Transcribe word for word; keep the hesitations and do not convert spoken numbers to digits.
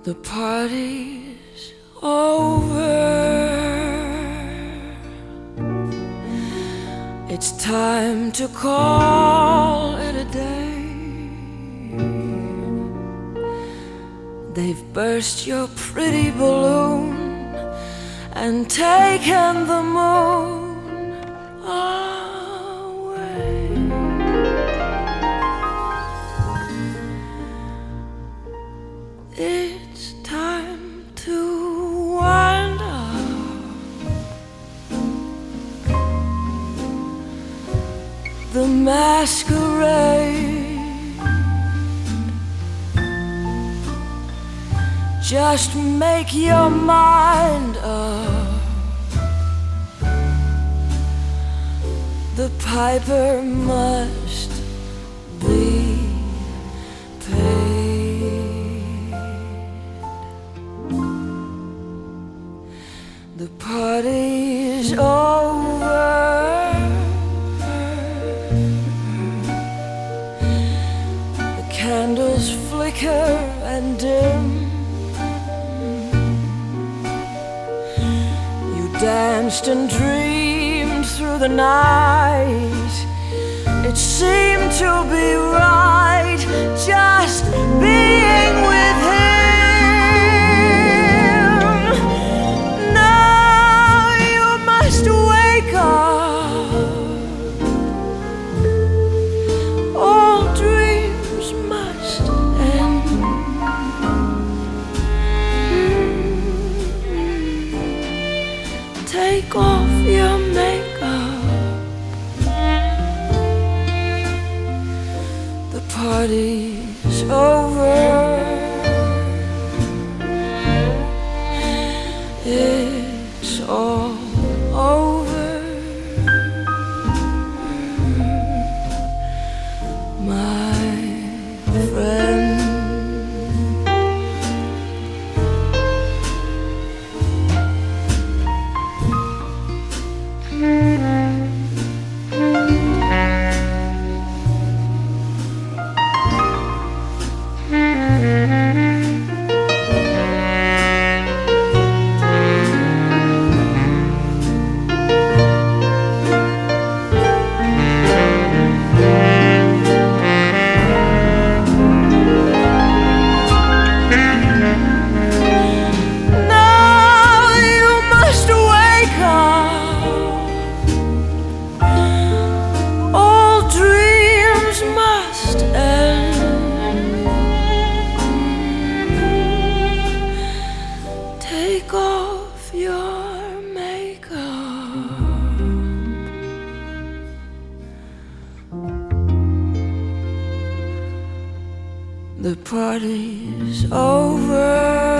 The party's over. It's time to call it a day. They've burst your pretty balloon and taken the moon away. It's time to wind up the masquerade. Just make your mind up. The piper must be paid. The party's over. The candles flicker and dim. Danced and dreamed through the night. It seemed to be right just being with him. Now you must wake up. All dreams must end. Take off your makeup. The party's over. It's all over, my friend. Take off your makeup. The party's over.